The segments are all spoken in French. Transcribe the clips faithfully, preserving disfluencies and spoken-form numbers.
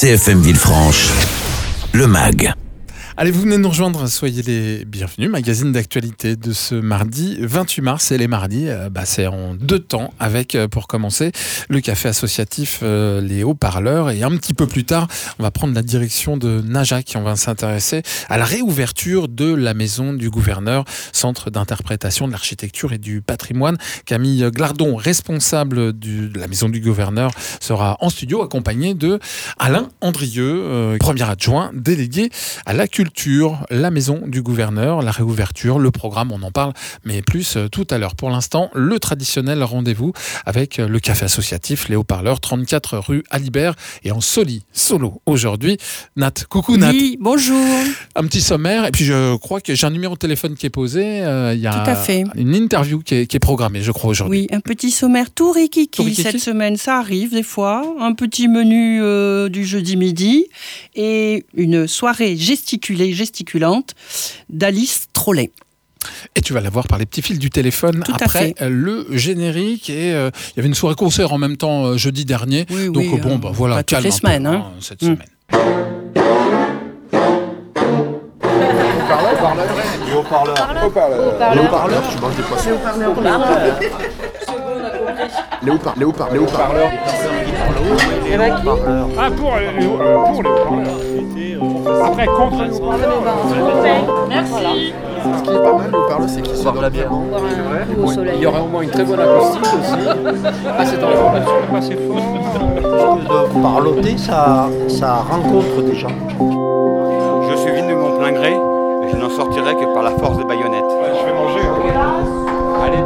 C F M Villefranche, le M A G. Allez, vous venez de nous rejoindre, soyez les bienvenus. Magazine d'actualité de ce mardi vingt-huit mars. Et les mardis, euh, bah, c'est en deux temps avec, euh, pour commencer, le café associatif euh, Les Haut-Parleurs. Et un petit peu plus tard, on va prendre la direction de Najac et on va s'intéresser à la réouverture de la maison du gouverneur, centre d'interprétation de l'architecture et du patrimoine. Camille Glardon, responsable du, de la maison du gouverneur, sera en studio accompagné de Alain Andrieux, euh, premier adjoint délégué à la culture. Culture, la maison du gouverneur, la réouverture, le programme, on en parle, mais plus euh, tout à l'heure. Pour l'instant, le traditionnel rendez-vous avec euh, le café associatif Les Haut-Parleurs, trente-quatre rue Alibert et en soli, solo aujourd'hui. Nat, coucou Nat. Oui, bonjour. Un petit sommaire, et puis je crois que j'ai un numéro de téléphone qui est posé. Euh, il y a tout à fait. Une interview qui est, qui est programmée, je crois, aujourd'hui. Oui, un petit sommaire tout rikiki, tout rikiki cette semaine, ça arrive des fois. Un petit menu euh, du jeudi midi et une soirée gesticulée gesticulante d'Alice Trollet. Et tu vas la voir par les petits fils du téléphone. Tout après le générique. Et il euh, y avait une soirée concert en même temps euh, jeudi dernier. Oui, donc oui, bon, euh, bah, voilà, toutes les semaines, hein. hein, cette mmh. semaine. Les haut-parleurs. Les haut-parleurs. Tu manges des poissons. Les haut-parleurs. Les haut-parleurs. Les haut-parleurs. Les haut-parleurs. Ah, pour les haut-parleurs. Après, contre les haut-parleurs. Merci. Ce qui est pas mal, les haut-parleurs, c'est qu'ils sont dans la bière. Il y aura au moins une très bonne acoustique aussi. Ah, c'est dans la formation, pas assez fort. De parloter, ça, ça rencontre des gens. Je suis venu de mon plein gré, et je n'en sortirai que par la force des baïonnettes. Ouais, je vais manger. Hein. Allez.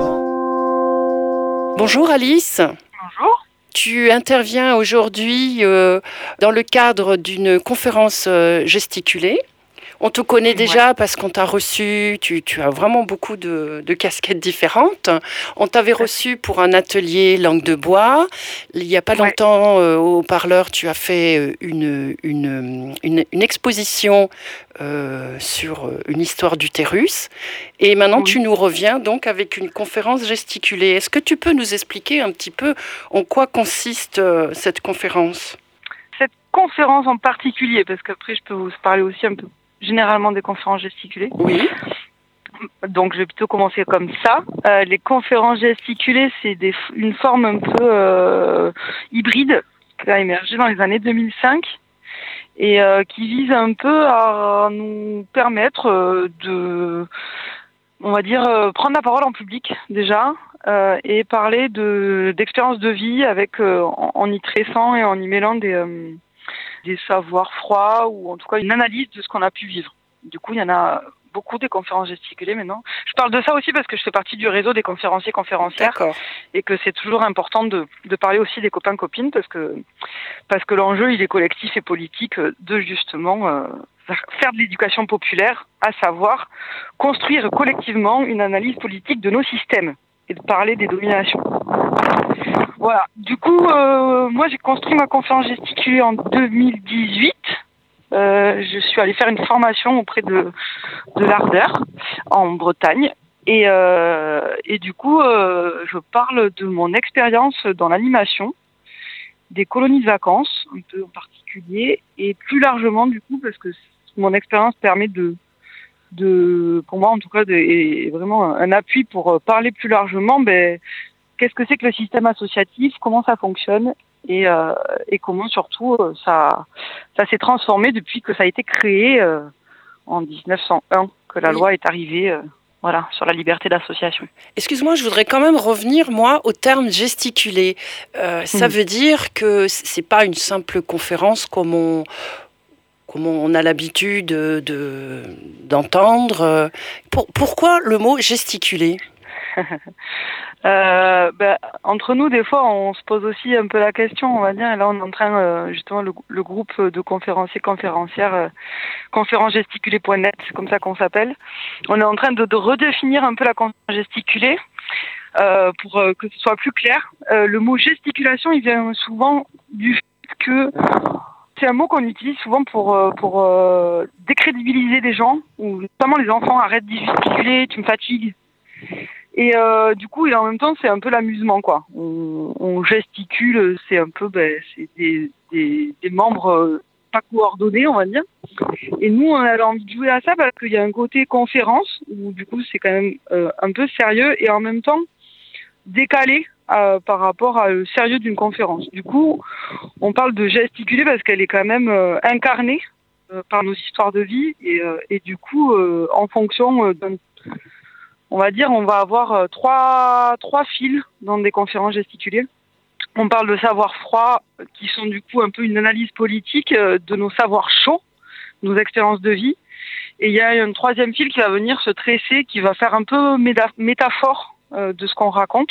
Bonjour Alice. Bonjour. Tu interviens aujourd'hui euh, dans le cadre d'une conférence euh, gesticulée. On te connaît déjà parce qu'on t'a reçu, tu, tu as vraiment beaucoup de, de casquettes différentes. On t'avait reçu pour un atelier langue de bois. Il n'y a pas longtemps, euh, au Haut-Parleur, tu as fait une, une, une, une exposition euh, sur une histoire d'utérus. Et maintenant, oui. tu nous reviens donc avec une conférence gesticulée. Est-ce que tu peux nous expliquer un petit peu en quoi consiste euh, cette conférence ? Cette conférence en particulier, parce qu'après, je peux vous parler aussi un peu généralement des conférences gesticulées. Oui. Donc, je vais plutôt commencer comme ça. Euh, les conférences gesticulées, c'est des, une forme un peu euh, hybride qui a émergé dans les années deux mille cinq et euh, qui vise un peu à nous permettre euh, de, on va dire, euh, prendre la parole en public déjà euh, et parler de d'expériences de vie avec euh, en, en y tressant et en y mêlant des euh, des savoirs froids ou en tout cas une analyse de ce qu'on a pu vivre. Du coup, il y en a beaucoup des conférences gesticulées maintenant. Je parle de ça aussi parce que je fais partie du réseau des conférenciers conférencières. D'accord. Et que c'est toujours important de, de parler aussi des copains copines parce que parce que l'enjeu il est collectif et politique de justement euh, faire de l'éducation populaire, à savoir construire collectivement une analyse politique de nos systèmes et de parler des dominations. Voilà. Du coup, euh, moi, j'ai construit ma conférence gesticulée en deux mille dix-huit. Euh, je suis allée faire une formation auprès de, de l'Ardeur en Bretagne. Et, euh, et du coup, euh, je parle de mon expérience dans l'animation, des colonies de vacances, un peu en particulier, et plus largement, du coup, parce que mon expérience permet de, de pour moi, en tout cas, de, est vraiment un appui pour parler plus largement, ben, qu'est-ce que c'est que le système associatif, comment ça fonctionne et, euh, et comment surtout ça, ça s'est transformé depuis que ça a été créé euh, en dix-neuf cent un, que la oui. loi est arrivée euh, voilà, sur la liberté d'association. Excuse-moi, je voudrais quand même revenir, moi, au terme gesticulé. Euh, ça mmh. veut dire que c'est pas une simple conférence comme on... comme on a l'habitude de, de, d'entendre. Pour, pourquoi le mot gesticuler ? Euh, ben, entre nous, des fois, on se pose aussi un peu la question, on va dire. Et là, on est en train, euh, justement, le, le groupe de conférenciers, conférencières, euh, conférence gesticulée point net, c'est comme ça qu'on s'appelle. On est en train de, de redéfinir un peu la conférence gesticulée euh, pour euh, que ce soit plus clair. Euh, le mot gesticulation, il vient souvent du fait que c'est un mot qu'on utilise souvent pour euh, pour euh, décrédibiliser des gens, ou notamment les enfants. Arrête d'y gesticuler, tu me fatigues. Et euh, du coup, et en même temps, c'est un peu l'amusement, quoi. On, on gesticule, c'est un peu, ben, c'est des, des, des membres pas coordonné, on va dire. Et nous, on avait envie de jouer à ça parce qu'il y a un côté conférence où du coup c'est quand même euh, un peu sérieux et en même temps décalé euh, par rapport au sérieux d'une conférence. Du coup, on parle de gesticuler parce qu'elle est quand même euh, incarnée euh, par nos histoires de vie et, euh, et du coup, euh, en fonction euh, d'un, on va dire, on va avoir euh, trois trois fils dans des conférences gesticulées. On parle de savoirs froids qui sont du coup un peu une analyse politique euh, de nos savoirs chauds, nos expériences de vie. Et il y a un troisième fil qui va venir se tresser, qui va faire un peu méda- métaphore euh, de ce qu'on raconte.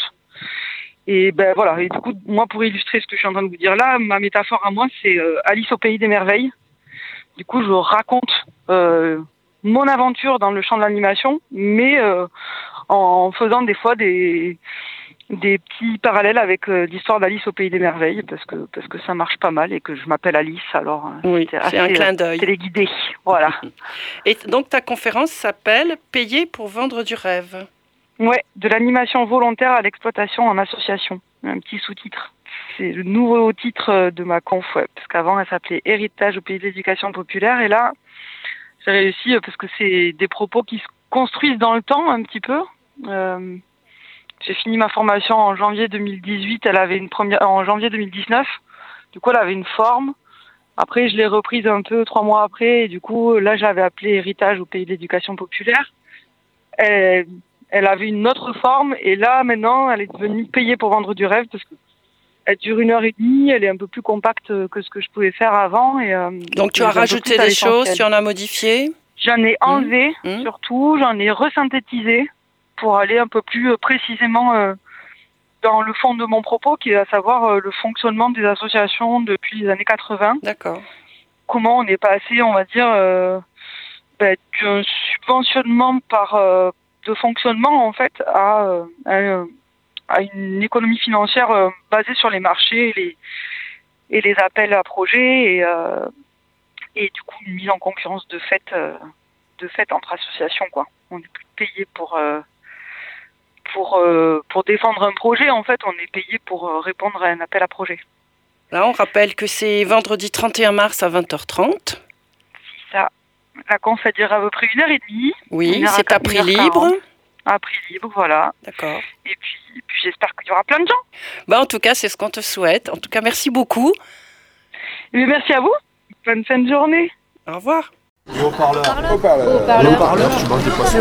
Et ben voilà. Et du coup, moi, pour illustrer ce que je suis en train de vous dire là, ma métaphore à moi, c'est euh, Alice au pays des merveilles. Du coup, je raconte euh, mon aventure dans le champ de l'animation, mais euh, en faisant des fois des des petits parallèles avec euh, l'histoire d'Alice au pays des merveilles, parce que parce que ça marche pas mal et que je m'appelle Alice, alors oui, c'est, c'est un clin d'œil. Téléguidé, voilà. Et donc ta conférence s'appelle « Payer pour vendre du rêve ». Ouais, de l'animation volontaire à l'exploitation en association, un petit sous-titre. C'est le nouveau titre de ma conf, ouais, parce qu'avant elle s'appelait « Héritage au pays de l'éducation populaire » et là j'ai réussi parce que c'est des propos qui se construisent dans le temps un petit peu. Euh, J'ai fini ma formation en janvier deux mille dix-huit, elle avait une première en janvier deux mille dix-neuf. Du coup, elle avait une forme. Après, je l'ai reprise un peu trois mois après et du coup, là, j'avais appelé Héritage au pays de l'éducation populaire. Elle, elle avait une autre forme et là, maintenant, elle est devenue Payer pour vendre du rêve parce que elle dure une heure et demie, elle est un peu plus compacte que ce que je pouvais faire avant. Et, euh, donc, tu as rajouté des choses, tu en as modifié ? J'en ai enlevé, mmh. surtout, j'en ai resynthétisé pour aller un peu plus euh, précisément euh, dans le fond de mon propos, qui est à savoir euh, le fonctionnement des associations depuis les années quatre-vingts. D'accord. Comment on est passé, on va dire, euh, ben, d'un subventionnement par euh, de fonctionnement en fait à, euh, à, à une économie financière euh, basée sur les marchés et les, et les appels à projets et, euh, et du coup une mise en concurrence de fait, euh, de fait entre associations, quoi. On est plus payé pour euh, Pour, euh, pour défendre un projet, en fait, on est payé pour euh, répondre à un appel à projet. Là, on rappelle que c'est vendredi trente et un mars à vingt heures trente. C'est ça. La conf, ça dure à peu près une heure et demie. Oui, c'est à prix libre. À prix libre, voilà. D'accord. Et puis, et puis j'espère qu'il y aura plein de gens. Bah, en tout cas, c'est ce qu'on te souhaite. En tout cas, merci beaucoup. Et merci à vous. Bonne fin de journée. Au revoir. Les haut-parleurs. Haut-parleurs. Les haut-parleurs, tu manges des poissons.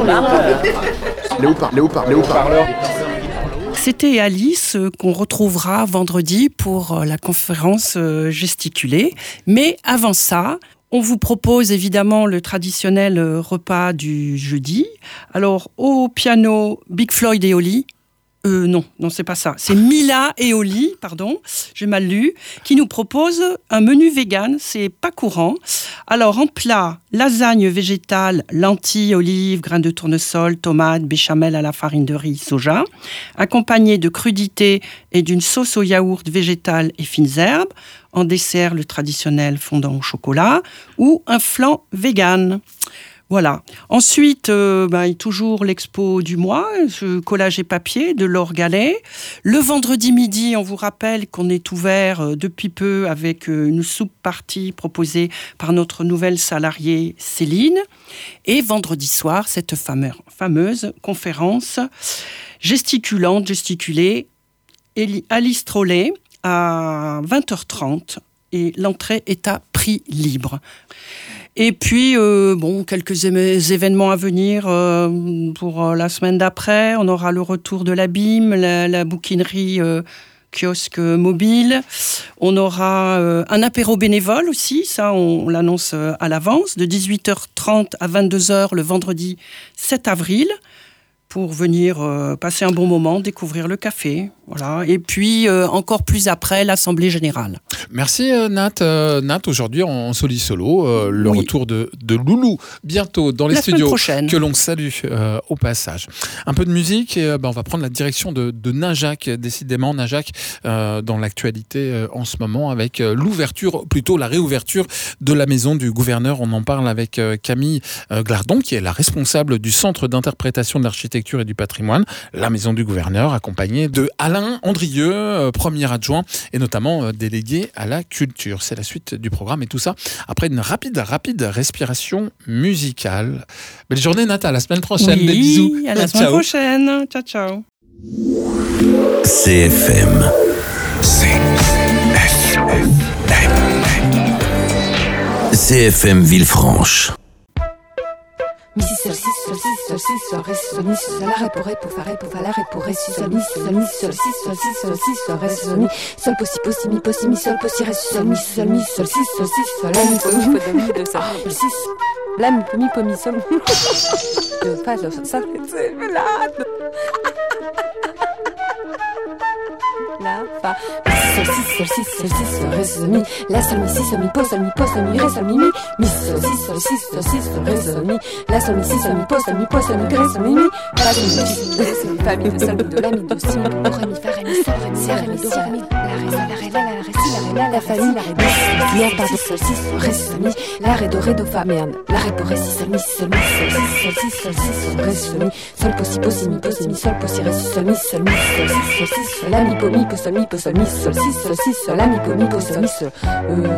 Les haut-parleurs. Les haut-parleurs. Les haut-parleurs. C'était Alice qu'on retrouvera vendredi pour la conférence gesticulée. Mais avant ça, on vous propose évidemment le traditionnel repas du jeudi. Alors, au piano, Big Floyd et Oli. Euh, non, non, c'est pas ça. C'est Mila et Oli, pardon, j'ai mal lu, qui nous propose un menu vegan. C'est pas courant. Alors, en plat, lasagne végétale, lentilles, olives, grains de tournesol, tomates, béchamel à la farine de riz, soja, accompagné de crudités et d'une sauce au yaourt végétale et fines herbes. En dessert, le traditionnel fondant au chocolat ou un flan vegan. Voilà. Ensuite, euh, ben, toujours l'expo du mois, ce collage et papier de Laure Gallet. Le vendredi midi, on vous rappelle qu'on est ouvert euh, depuis peu avec euh, une soupe partie proposée par notre nouvelle salariée Céline. Et vendredi soir, cette fameuse, fameuse conférence gesticulante, gesticulée, Alice Trollet à vingt heures trente et l'entrée est à prix libre. Et puis, euh, bon, quelques é- événements à venir euh, pour euh, la semaine d'après. On aura le retour de la B I M, la, la bouquinerie euh, kiosque mobile. On aura euh, un apéro bénévole aussi, ça on, on l'annonce euh, à l'avance, de dix-huit heures trente à vingt-deux heures le vendredi sept avril. Pour venir euh, passer un bon moment, découvrir le café. Voilà. Et puis, euh, encore plus après, l'Assemblée Générale. Merci euh, Nat. Euh, Nat, aujourd'hui en Soli Solo, euh, le oui. retour de, de Loulou, bientôt dans les la studios, prochaine. que l'on salue euh, au passage. Un peu de musique, et euh, bah, on va prendre la direction de, de Najac, décidément Najac, euh, dans l'actualité euh, en ce moment, avec euh, l'ouverture, plutôt la réouverture de la maison du gouverneur. On en parle avec euh, Camille euh, Glardon, qui est la responsable du Centre d'interprétation de l'architecture l'architecture et du patrimoine, la maison du gouverneur, accompagné de Alain Andrieux, euh, premier adjoint et notamment euh, délégué à la culture. C'est la suite du programme et tout ça après une rapide, rapide respiration musicale. Belle journée Nat, à la semaine prochaine. Oui, des bisous. À la semaine ciao. prochaine. Ciao, ciao. C F M. C F M. C F M Villefranche. Mi si sol si sol si sol si sol ré sol mi sol la ré pour ré pour fa ré pour fa la ré pour ré si sol mi sol mi sol si sol si sol si sol ré sol mi sol po si po si mi po si mi sol po si ré sol mi sol mi sol si sol si sol la mi po mi po do mi do sol mi si la mi po mi po mi sol do fa do sol c'est malade la fa sol si sol si sol si sol ré sol mi la sol mi si sol mi po sol mi po sol mi ré sol mi mi mi sol si sol si sol si sol ré sol mi la sol mi si sol mi po sol mi po sol mi ré sol mi mi fa mi do si do si fa mi do sol mi do la mi do si mi do ré mi fa ré mi sol ré mi si ré mi do ré mi la ré la ré la la ré si la ré la la fa mi la ré do si merde pardon sol si sol ré sol mi la ré do ré do fa merde la ré pour ré si sol mi si sol mi sol si sol si sol si sol ré sol mi sol po si po si mi po si mi sol po si ré si sol mi sol mi sol si sol si sol la mi po mi po sol mi po sol mi sol si sol si sol la mi po mi po sol mi sol euh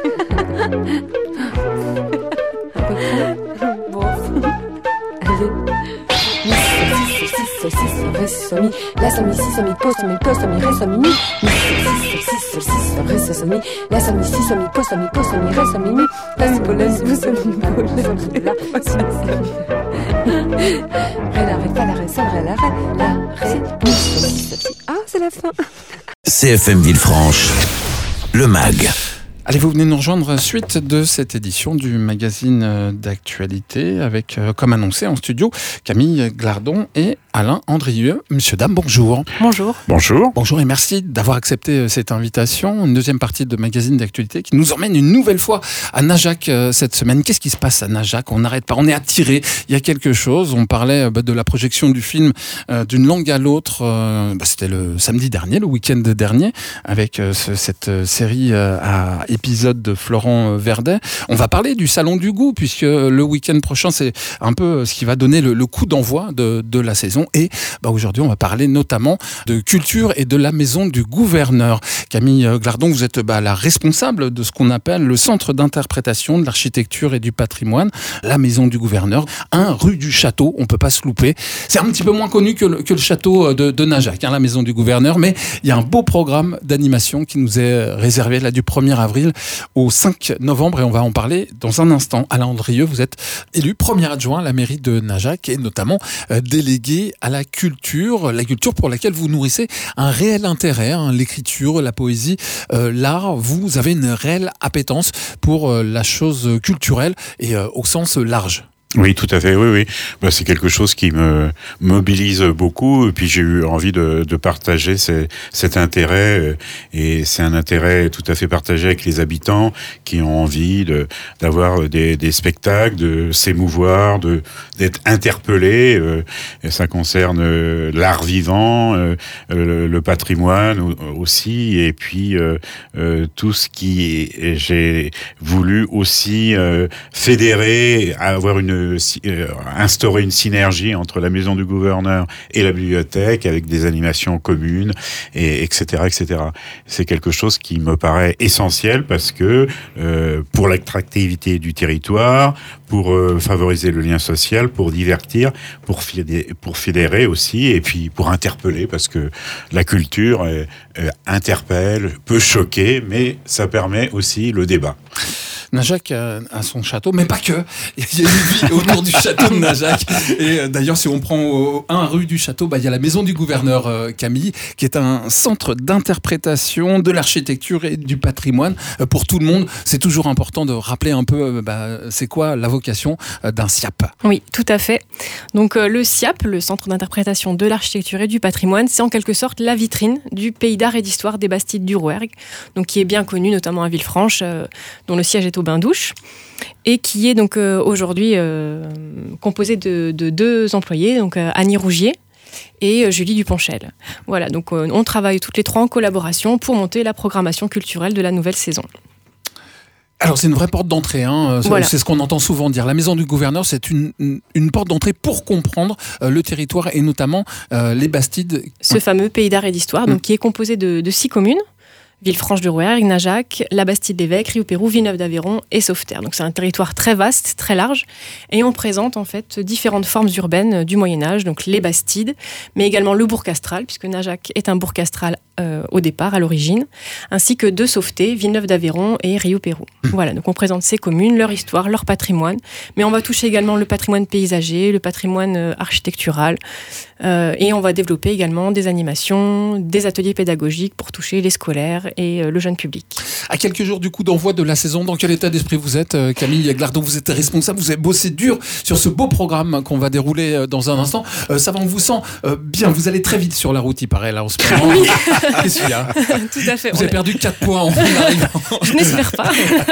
bon allez mi sol si sol si sol ré sol mi la sol mi si sol mi po sol mi po sol mi ré sol mi mi mi sol si sol si sol ré sol mi la sol mi si sol mi po sol mi po sol mi ré sol mi mi la mi po la mi po sol mi po sol la si ré la ré fa la ré sol ré la ré la ré mi sol si sol si ah c'est la fin. C F M Villefranche, le mag. Allez, vous venez nous rejoindre suite de cette édition du magazine d'actualité avec, euh, comme annoncé en studio, Camille Glardon et Alain Andrieux. Monsieur, dame, bonjour. Bonjour. Bonjour. Bonjour et merci d'avoir accepté cette invitation. Une deuxième partie de magazine d'actualité qui nous emmène une nouvelle fois à Najac euh, cette semaine. Qu'est-ce qui se passe à Najac? On n'arrête pas, on est attiré. Il y a quelque chose. On parlait bah, de la projection du film euh, D'une langue à l'autre. Euh, bah, c'était le samedi dernier, le week-end dernier, avec euh, ce, cette euh, série euh, à épisode de Florent Verdet. On va parler du Salon du Goût, puisque le week-end prochain, c'est un peu ce qui va donner le, le coup d'envoi de, de la saison. Et bah, aujourd'hui, on va parler notamment de culture et de la maison du gouverneur. Camille Glardon, vous êtes bah, la responsable de ce qu'on appelle le centre d'interprétation de l'architecture et du patrimoine, la maison du gouverneur, un rue du Château. On ne peut pas se louper. C'est un petit peu moins connu que le, que le château de, de Najac, hein, la maison du gouverneur, mais il y a un beau programme d'animation qui nous est réservé là du premier avril au cinq novembre et on va en parler dans un instant. Alain Andrieux, vous êtes élu premier adjoint à la mairie de Najac et notamment euh, délégué à la culture, la culture pour laquelle vous nourrissez un réel intérêt, hein, l'écriture, la poésie, euh, l'art. Vous avez une réelle appétence pour euh, la chose culturelle et euh, au sens large. Oui, tout à fait, oui, oui. Bah, c'est quelque chose qui me mobilise beaucoup, et puis j'ai eu envie de, de partager ces, cet intérêt, et c'est un intérêt tout à fait partagé avec les habitants qui ont envie de, d'avoir des, des spectacles, de s'émouvoir, de, d'être interpellés. Et ça concerne l'art vivant, le, le patrimoine aussi, et puis euh, tout ce qui j'ai voulu aussi euh, fédérer, avoir une Euh, instaurer une synergie entre la maison du gouverneur et la bibliothèque avec des animations communes, et etc., et cetera. C'est quelque chose qui me paraît essentiel parce que euh, pour l'attractivité du territoire, pour euh, favoriser le lien social, pour divertir, pour fédérer, pour fédérer aussi, et puis pour interpeller parce que la culture euh, euh, interpelle, peut choquer, mais ça permet aussi le débat. Najac a, a son château, mais pas que. Il y a une vie autour du château de Najac. Et euh, d'ailleurs, si on prend au, un rue du château, bah, il y a la maison du gouverneur euh, Camille, qui est un centre d'interprétation de l'architecture et du patrimoine euh, pour tout le monde. C'est toujours important de rappeler un peu, euh, bah, c'est quoi la vocation euh, d'un S I A P. Oui, tout à fait. Donc euh, le S I A P, le centre d'interprétation de l'architecture et du patrimoine, c'est en quelque sorte la vitrine du pays d'art et d'histoire des Bastides du Rouergue, donc qui est bien connu notamment à Villefranche, euh, dont le siège est au Bain-Douche, et qui est donc euh, aujourd'hui euh, composé de, de deux employés, donc euh, Annie Rougier et euh, Julie Duponchel. Voilà, donc euh, on travaille toutes les trois en collaboration pour monter la programmation culturelle de la nouvelle saison. Alors c'est une vraie porte d'entrée, hein. Voilà. C'est ce qu'on entend souvent dire. La maison du gouverneur, c'est une, une porte d'entrée pour comprendre euh, le territoire et notamment euh, les Bastides. Ce fameux pays d'art et d'histoire, donc, mmh. qui est composé de, de six communes. Villefranche-de-Rouergue, Najac, la Bastide-l'Évêque, Rieux-Pérou, Villeneuve-d'Aveyron et Sauveterre. Donc c'est un territoire très vaste, très large, et on présente en fait différentes formes urbaines du Moyen-Âge, donc les Bastides, mais également le bourg castral, puisque Najac est un bourg castral euh, au départ, à l'origine, ainsi que deux sauvetés, Villeneuve-d'Aveyron et Rieux-Pérou. Mmh. Voilà, donc on présente ces communes, leur histoire, leur patrimoine, mais on va toucher également le patrimoine paysager, le patrimoine euh, architectural, euh, et on va développer également des animations, des ateliers pédagogiques pour toucher les scolaires et euh, le jeune public. À quelques jours du coup d'envoi de la saison, dans quel état d'esprit vous êtes, euh, Camille Glardon? Vous êtes responsable, vous avez bossé dur sur ce beau programme qu'on va dérouler euh, dans un instant. Euh, ça va, on vous sent euh, bien, vous allez très vite sur la route, il paraît, là, en ce moment. Oui. Qu'est-ce qu'il y a? Tout à fait. Vous avez est... perdu quatre points en arrivant. Je n'espère pas.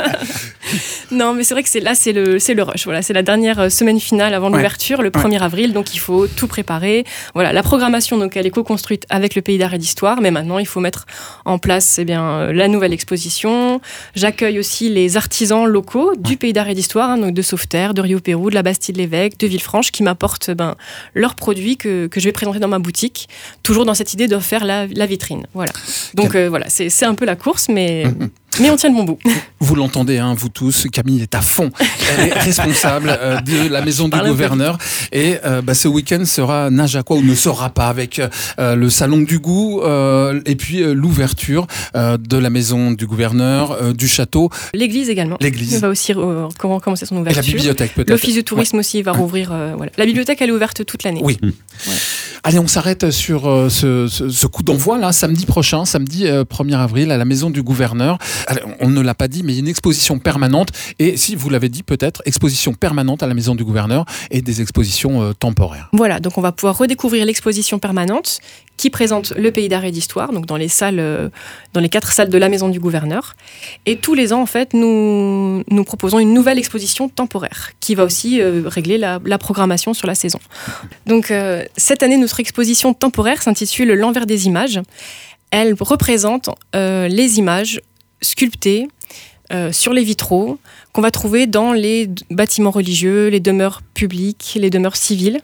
Non, mais c'est vrai que c'est, là, c'est le, c'est le rush. Voilà, c'est la dernière semaine finale avant ouais. l'ouverture, le premier ouais. avril, donc il faut tout préparer. Voilà, la programmation, donc, elle est co-construite avec le Pays d'art et d'histoire, mais maintenant, il faut mettre en place eh bien, la nouvelle exposition. J'accueille aussi les artisans locaux du Pays d'art et d'histoire, hein, donc de Sauveterre, de Rieux-Pérou, de la Bastide-l'Évêque, de Villefranche, qui m'apportent ben, leurs produits que, que je vais présenter dans ma boutique, toujours dans cette idée de faire la, la vitrine. Voilà. Donc euh, voilà, c'est, c'est un peu la course, mais... Mais on tient le bon bout. Vous l'entendez, hein, vous tous, Camille est à fond. Elle est responsable euh, de la maison du gouverneur. Et euh, bah, ce week-end sera Najacois ou ne sera pas, avec euh, le salon du goût euh, et puis euh, l'ouverture euh, de la maison du gouverneur, euh, du château. L'église également. L'église. va aussi euh, commencer son ouverture. Et la bibliothèque peut-être. L'office du tourisme ouais. aussi va rouvrir. Euh, voilà. La bibliothèque, elle est ouverte toute l'année. Oui. Ouais. Allez, on s'arrête sur euh, ce, ce, ce coup d'envoi, là, samedi prochain, samedi euh, premier avril, à la maison du gouverneur. Alors, on ne l'a pas dit, mais il y a une exposition permanente. Et si vous l'avez dit, peut-être, exposition permanente à la maison du gouverneur et des expositions euh, temporaires. Voilà, donc on va pouvoir redécouvrir l'exposition permanente qui présente le Pays d'art et d'histoire, donc dans les salles, euh, dans les quatre salles de la maison du gouverneur. Et tous les ans, en fait, nous, nous proposons une nouvelle exposition temporaire qui va aussi euh, régler la, la programmation sur la saison. Donc, euh, cette année, notre exposition temporaire s'intitule L'envers des images. Elle représente euh, les images sculptées euh, sur les vitraux qu'on va trouver dans les bâtiments religieux, les demeures publiques, les demeures civiles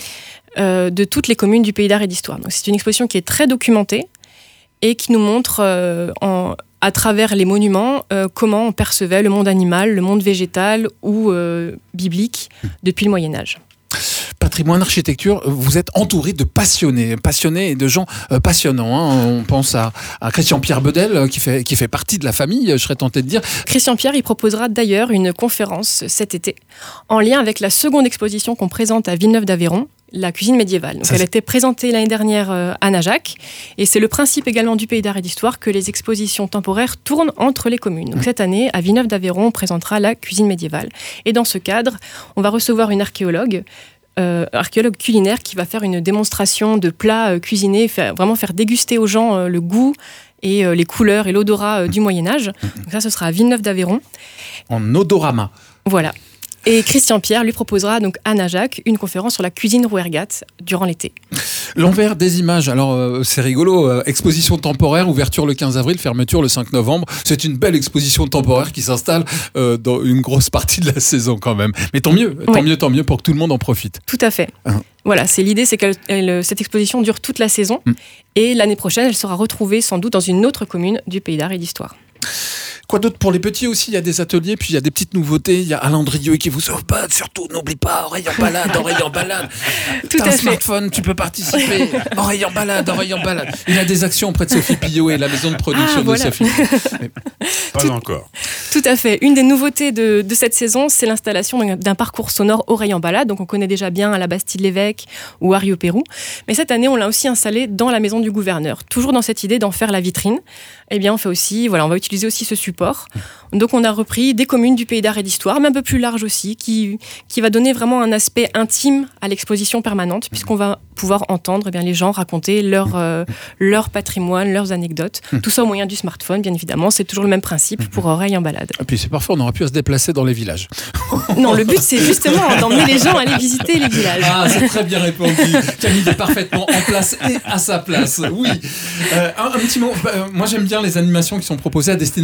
euh, de toutes les communes du Pays d'art et d'histoire. Donc, c'est une exposition qui est très documentée et qui nous montre euh, en, à travers les monuments euh, comment on percevait le monde animal, le monde végétal ou euh, biblique depuis le Moyen-Âge. Patrimoine, architecture, vous êtes entouré de passionnés, passionnés et de gens euh, passionnants. Hein. On pense à, à Christian-Pierre Bedel, qui fait, qui fait partie de la famille, je serais tenté de dire. Christian-Pierre, il proposera d'ailleurs une conférence cet été, en lien avec la seconde exposition qu'on présente à Villeneuve-d'Aveyron, la cuisine médiévale. Donc, elle a été présentée l'année dernière euh, à Najac, et c'est le principe également du Pays d'art et d'histoire que les expositions temporaires tournent entre les communes. Donc, cette année, à Villeneuve-d'Aveyron, on présentera la cuisine médiévale. Et dans ce cadre, on va recevoir une archéologue, Euh, archéologue culinaire qui va faire une démonstration de plats euh, cuisinés, faire, vraiment faire déguster aux gens euh, le goût et euh, les couleurs et l'odorat euh, du Moyen-Âge. Donc ça, ce sera à Villeneuve-d'Aveyron. En odorama. Voilà. Et Christian Pierre lui proposera donc à Najac une conférence sur la cuisine rouergate durant l'été. L'envers des images, alors euh, c'est rigolo, euh, exposition temporaire, ouverture le quinze avril, fermeture le cinq novembre. C'est une belle exposition temporaire qui s'installe euh, dans une grosse partie de la saison quand même. Mais tant mieux, tant oui. mieux, tant mieux pour que tout le monde en profite. Tout à fait. Hein. Voilà, c'est l'idée, c'est que cette exposition dure toute la saison mmh. et l'année prochaine, elle sera retrouvée sans doute dans une autre commune du Pays d'art et d'histoire. Quoi d'autre pour les petits aussi? Il y a des ateliers, puis il y a des petites nouveautés. Il y a Alain Drieux qui vous sauve pas. Surtout, n'oublie pas, oreille en balade, oreille en balade. Tout T'as à un fait. smartphone, tu peux participer. Oreille en balade, oreille en balade. Il y a des actions auprès de Sophie Pillot et la maison de production ah, voilà. de Sophie. Mais pas tout, encore. Tout à fait. Une des nouveautés de, de cette saison, c'est l'installation d'un parcours sonore oreille en balade. Donc, on connaît déjà bien à la Bastide-l'Évêque ou à Rieux-Pérou. Mais cette année, on l'a aussi installé dans la maison du gouverneur. Toujours dans cette idée d'en faire la vitrine. Eh bien, on fait aussi, voilà, on va utiliser aussi ce support. Donc, on a repris des communes du Pays d'art et d'histoire, mais un peu plus large aussi, qui, qui va donner vraiment un aspect intime à l'exposition permanente, puisqu'on va pouvoir entendre eh bien, les gens raconter leur, euh, leur patrimoine, leurs anecdotes. Tout ça au moyen du smartphone, bien évidemment. C'est toujours le même principe pour oreille en balade. Et puis, c'est parfois, on aurait pu se déplacer dans les villages. Non, le but, c'est justement d'emmener les gens à aller visiter les villages. Ah, c'est très bien répondu. Camille est parfaitement en place et à sa place. Oui. Euh, un, un petit mot. Euh, moi, j'aime bien les animations qui sont proposées à destination des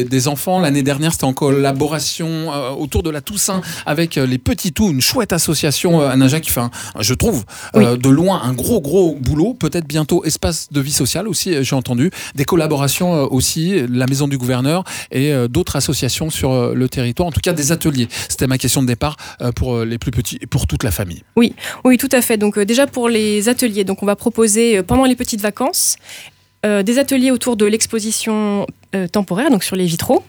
des, des enfants. L'année dernière, c'était en collaboration euh, autour de la Toussaint avec euh, les Petits Toux, une chouette association euh, à Najac qui fait, un, je trouve, euh, oui. de loin un gros, gros boulot. Peut-être bientôt Espace de vie sociale aussi, j'ai entendu. Des collaborations euh, aussi, la Maison du Gouverneur et euh, d'autres associations sur euh, le territoire. En tout cas, des ateliers. C'était ma question de départ euh, pour euh, les plus petits et pour toute la famille. Oui, oui, tout à fait. Donc euh, déjà pour les ateliers, donc on va proposer euh, pendant les petites vacances euh, des ateliers autour de l'exposition euh, temporaire, donc sur les vitraux.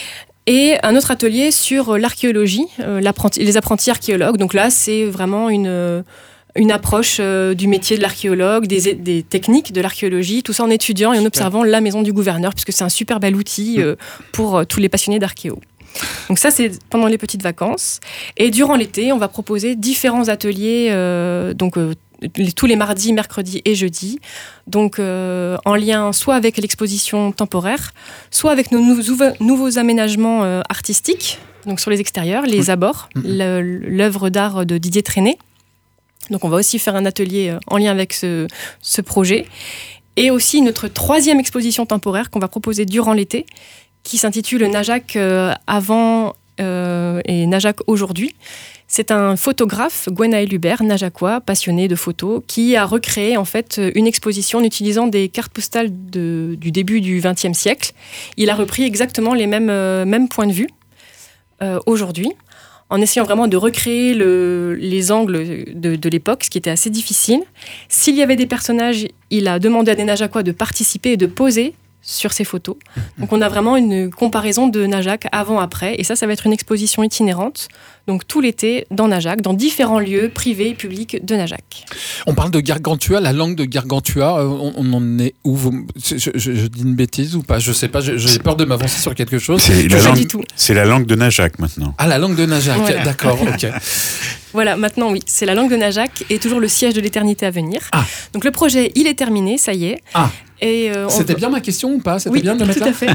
Et un autre atelier sur l'archéologie, euh, les apprentis archéologues. Donc là, c'est vraiment une, une approche euh, du métier de l'archéologue, des, des techniques de l'archéologie, tout ça en étudiant et en observant la Maison du Gouverneur, puisque c'est un super bel outil euh, pour euh, tous les passionnés d'archéo. Donc ça, c'est pendant les petites vacances. Et durant l'été, on va proposer différents ateliers, euh, donc euh, tous les mardis, mercredis et jeudis, donc euh, en lien soit avec l'exposition temporaire, soit avec nos nou- nouveaux aménagements euh, artistiques, donc sur les extérieurs, les oui. abords, mmh. le, l'œuvre d'art de Didier Trenet. Donc on va aussi faire un atelier euh, en lien avec ce, ce projet. Et aussi notre troisième exposition temporaire qu'on va proposer durant l'été, qui s'intitule Najac euh, avant euh, et Najac aujourd'hui. C'est un photographe, Gwenaël Hubert, najacois, passionné de photos, qui a recréé en fait une exposition en utilisant des cartes postales de, du début du vingtième siècle. Il a repris exactement les mêmes, euh, mêmes points de vue euh, aujourd'hui, en essayant vraiment de recréer le, les angles de, de l'époque, ce qui était assez difficile. S'il y avait des personnages, il a demandé à des najacois de participer et de poser sur ces photos. Donc on a vraiment une comparaison de Najac avant-après, et ça, ça va être une exposition itinérante, donc tout l'été dans Najac, dans différents lieux privés et publics de Najac. On parle de Gargantua, la langue de Gargantua, on, on en est où vous, je, je, je dis une bêtise ou pas? Je sais pas, je, j'ai peur de m'avancer sur quelque chose. C'est la, langue, c'est la langue de Najac maintenant. Ah, la langue de Najac, voilà. D'accord, ok. Voilà, maintenant oui, c'est la langue de Najac et toujours le siège de l'éternité à venir. Ah. Donc le projet, il est terminé, ça y est. Ah. Et euh, C'était on... bien ma question ou pas? C'était oui, bien de le mettre tout là? à fait.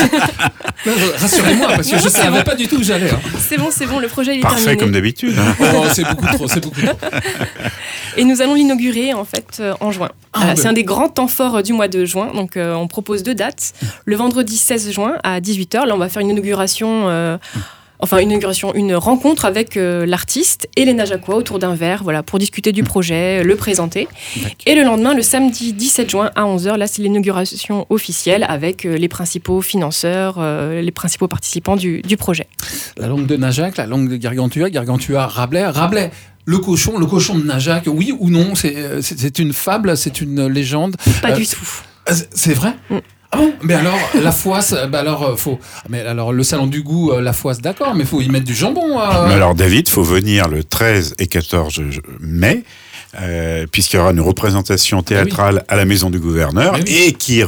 Non, rassurez-moi, parce que je ne savais bon. pas du tout où j'allais. Hein. C'est bon, c'est bon, le projet il est Parfait, terminé. comme d'habitude. Oh, c'est beaucoup trop, c'est beaucoup trop. Et nous allons l'inaugurer en fait euh, en juin. Ah, euh, c'est un des grands temps forts du mois de juin. Donc euh, on propose deux dates. Le vendredi seize juin à dix-huit heures. Là, on va faire une inauguration... Euh, Enfin, une inauguration, une rencontre avec euh, l'artiste et les Najacois autour d'un verre, voilà, pour discuter du projet, le présenter. D'accord. Et le lendemain, le samedi dix-sept juin à onze heures, là, c'est l'inauguration officielle avec euh, les principaux financeurs, euh, les principaux participants du, du projet. La langue de Najac, la langue de Gargantua, Gargantua, Rabelais, Rabelais. Le cochon, le cochon de Najac, oui ou non, c'est, c'est, c'est une fable, c'est une légende. Pas euh, du tout. C'est vrai? mm. Ah bon? Mais alors, la foisse, bah alors, faut. Mais alors, le salon du goût, la foisse, d'accord, mais il faut y mettre du jambon. Euh... Mais alors, David, il faut venir le treize et quatorze mai, euh, puisqu'il y aura une représentation théâtrale ah oui. à la Maison du Gouverneur, oui. et qui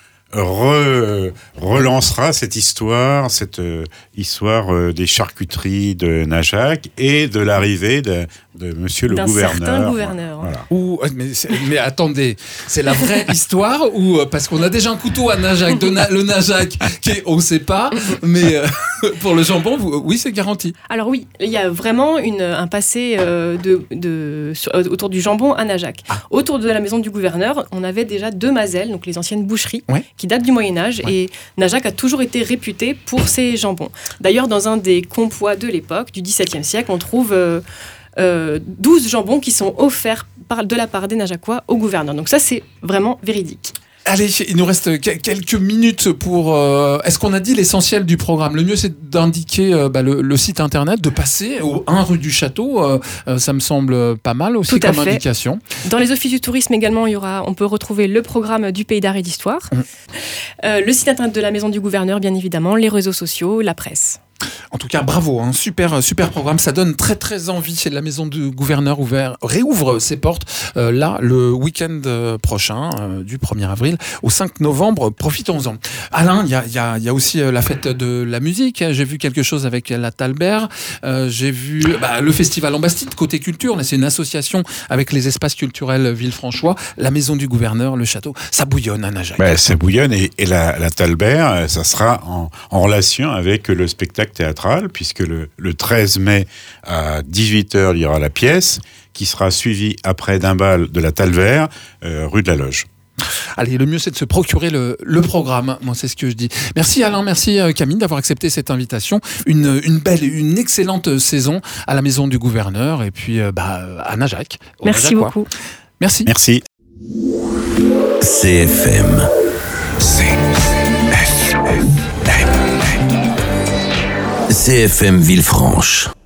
re, relancera cette histoire, cette euh, histoire euh, des charcuteries de Najac et de l'arrivée de, de Monsieur le D'un Gouverneur. certain gouverneur. Voilà. Ou, mais, mais attendez, c'est la vraie histoire ou parce qu'on a déjà un couteau à Najac, de na, le Najac, qui est, on ne sait pas, mais euh, pour le jambon, vous, oui, c'est garanti. Alors oui, il y a vraiment une, un passé euh, de, de, sur, autour du jambon à Najac. Ah. Autour de la Maison du Gouverneur, on avait déjà deux mazelles, donc les anciennes boucheries, ouais. qui datent du Moyen-Âge, ouais. et Najac a toujours été réputé pour ses jambons. D'ailleurs, dans un des compois de l'époque, du dix-septième siècle, on trouve euh, euh, douze jambons qui sont offerts par, de la part des Najacois au gouverneur. Donc ça, c'est vraiment véridique. Allez, il nous reste quelques minutes pour... Euh, est-ce qu'on a dit l'essentiel du programme? Le mieux, c'est d'indiquer euh, bah, le, le site internet, de passer au un rue du Château. Euh, euh, ça me semble pas mal aussi. Tout comme fait. Indication. Dans les offices du tourisme également, il y aura, on peut retrouver le programme du Pays d'Art et d'Histoire, mmh. euh, le site internet de la Maison du Gouverneur, bien évidemment, les réseaux sociaux, la presse. En tout cas, bravo, hein, super, super programme. Ça donne très, très envie. C'est la Maison du Gouverneur ouvert, réouvre ses portes euh, là le week-end prochain, euh, du premier avril au cinq novembre. Profitons-en. Alain, il y a, y, a, y a aussi la fête de la musique. J'ai vu quelque chose avec la Talbert. Euh, j'ai vu bah, le festival en Bastide, côté culture. Là, c'est une association avec les espaces culturels Villefranchois. La Maison du Gouverneur, le château. Ça bouillonne à Najac. Bah, ça bouillonne et, et la, la Talbert, ça sera en, en relation avec le spectacle théâtral, puisque le, le treize mai à dix-huit heures, il y aura la pièce qui sera suivie après d'un bal de la Talbert, euh, rue de la Loge. Allez, le mieux c'est de se procurer le, le programme. Moi, c'est ce que je dis. Merci Alain, merci Camille d'avoir accepté cette invitation. Une, une belle, une excellente saison à la maison du gouverneur et puis bah, à Najac. Merci Najac, beaucoup. Merci. Merci. C F M. C F M. C F M Villefranche.